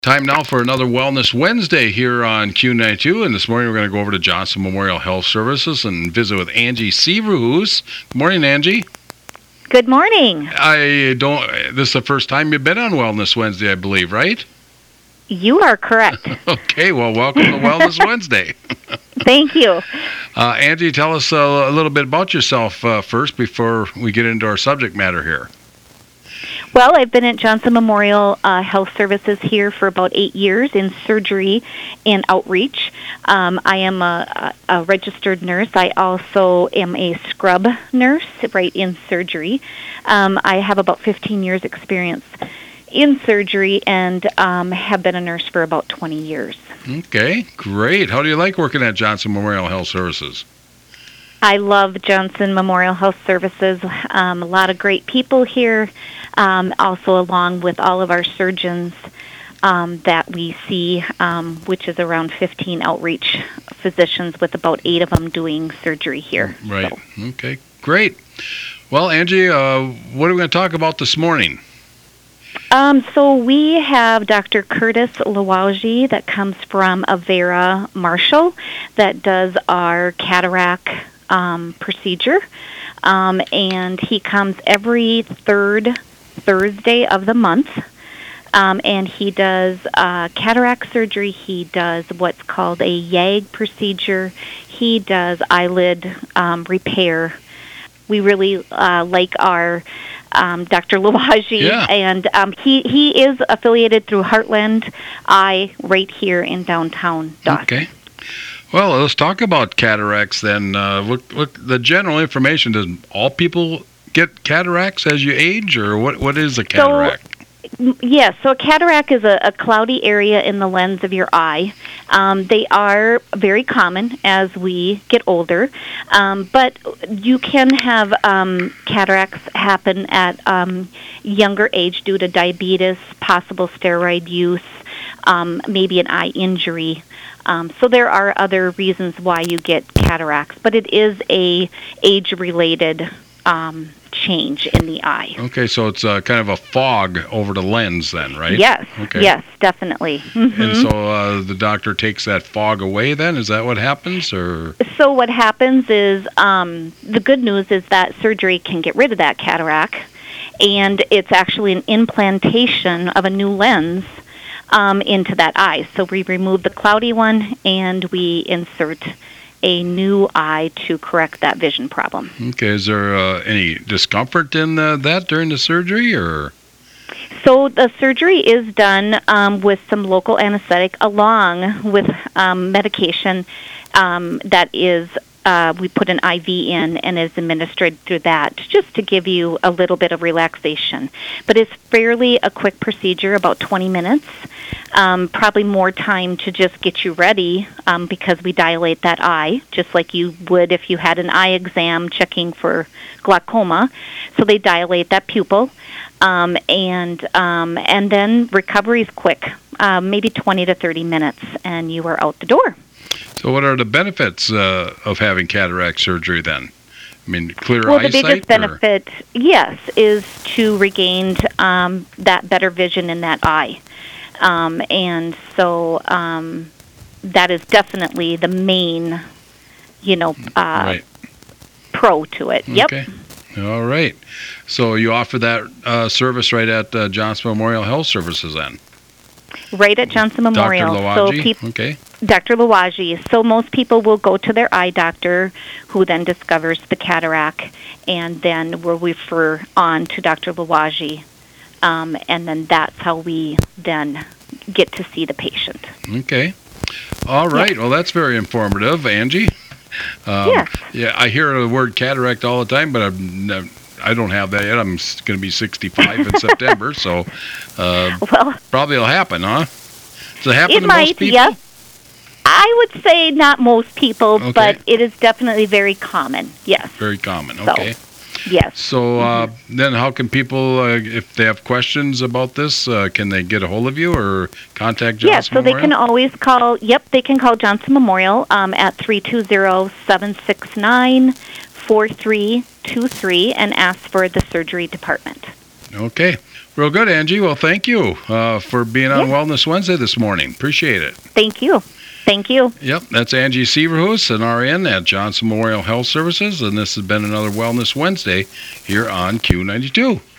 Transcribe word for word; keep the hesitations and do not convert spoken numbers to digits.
Time now for another Wellness Wednesday here on Q ninety-two, and this morning we're going to go over to Johnson Memorial Health Services and visit with Angie Severhus. Good morning, Angie. Good morning. I don't. This is the first time you've been on Wellness Wednesday, I believe, right? You are correct. Okay, well, welcome to Wellness Wednesday. Thank you. Uh, Angie, tell us a, a little bit about yourself uh, first before we get into our subject matter here. Well, I've been at Johnson Memorial uh, Health Services here for about eight years in surgery and outreach. Um, I am a, a registered nurse. I also am a scrub nurse right in surgery. Um, I have about fifteen years experience in surgery and um, have been a nurse for about twenty years. Okay, great. How do you like working at Johnson Memorial Health Services? I love Johnson Memorial Health Services. Um, a lot of great people here, um, also along with all of our surgeons um, that we see, um, which is around fifteen outreach physicians with about eight of them doing surgery here. Right. So. Okay, great. Well, Angie, uh, what are we going to talk about this morning? Um, so we have Doctor Curtis Lawaji that comes from Avera Marshall that does our cataract um, procedure, um, and he comes every third Thursday of the month, um, and he does uh, cataract surgery. He does what's called a YAG procedure. He does eyelid um, repair. We really uh, like our Um, Doctor Lawaji, yeah. and um, he he is affiliated through Heartland Eye right here in downtown Dawson. Okay. Well, let's talk about cataracts then. Uh, look, look, the general information, does all people get cataracts as you age, or what? What is a cataract? So, yes, so a cataract is a, a cloudy area in the lens of your eye. Um, they are very common as we get older, um, but you can have um, cataracts happen at um, younger age due to diabetes, possible steroid use, um, maybe an eye injury. Um, so there are other reasons why you get cataracts, but it is a age-related um change in the eye. Okay, so it's uh, kind of a fog over the lens then, right? Yes, okay. yes, definitely. Mm-hmm. And so uh, the doctor takes that fog away then? Is that what happens? Or So what happens is, um, the good news is that surgery can get rid of that cataract, and it's actually an implantation of a new lens um, into that eye. So we remove the cloudy one, and we insert a new eye to correct that vision problem. Okay, is there uh, any discomfort in uh, that during the surgery, or? So the surgery is done um, with some local anesthetic along with um, medication um, that is, uh, we put an I V in and is administered through that just to give you a little bit of relaxation. But it's fairly a quick procedure, about twenty minutes. Um, probably more time to just get you ready um, because we dilate that eye, just like you would if you had an eye exam checking for glaucoma. So they dilate that pupil, um, and um, and then recovery is quick, uh, maybe twenty to thirty minutes, and you are out the door. So what are the benefits uh, of having cataract surgery then? I mean, clear well, eyesight? Well, the biggest or? benefit, yes, is to regain um, that better vision in that eye. Um, and so um, that is definitely the main, you know, uh, right. pro to it. Yep. Okay. All right. So you offer that uh, service right at uh, Johnson Memorial Health Services then? Right at Johnson Memorial. Doctor Lawaji? So peop- okay. Doctor Lawaji. So most people will go to their eye doctor, who then discovers the cataract, and then will refer on to Doctor Lawaji. Um, and then that's how we then get to see the patient. Okay. All right. Yeah. Well, that's very informative, Angie. Um, yes. Yeah, I hear the word cataract all the time, but I'm, I don't have that yet. I'm going to be sixty-five in September, so uh, well, probably it'll happen, huh? Does it happen it to might, most people? Yes. I would say not most people, okay. but it is definitely very common. Yes. Very common. So, okay. yes. So uh, mm-hmm. then how can people, uh, if they have questions about this, uh, can they get a hold of you or contact Johnson Yes, so Memorial? they can always call, yep, they can call Johnson Memorial um, at three two zero, seven six nine, four three two three and ask for the surgery department. Okay. Real good, Angie. Well, thank you uh, for being on Yeah. Wellness Wednesday this morning. Appreciate it. Thank you. Thank you. Yep, that's Angie Severhus, an R N at Johnson Memorial Health Services, and this has been another Wellness Wednesday here on Q ninety-two.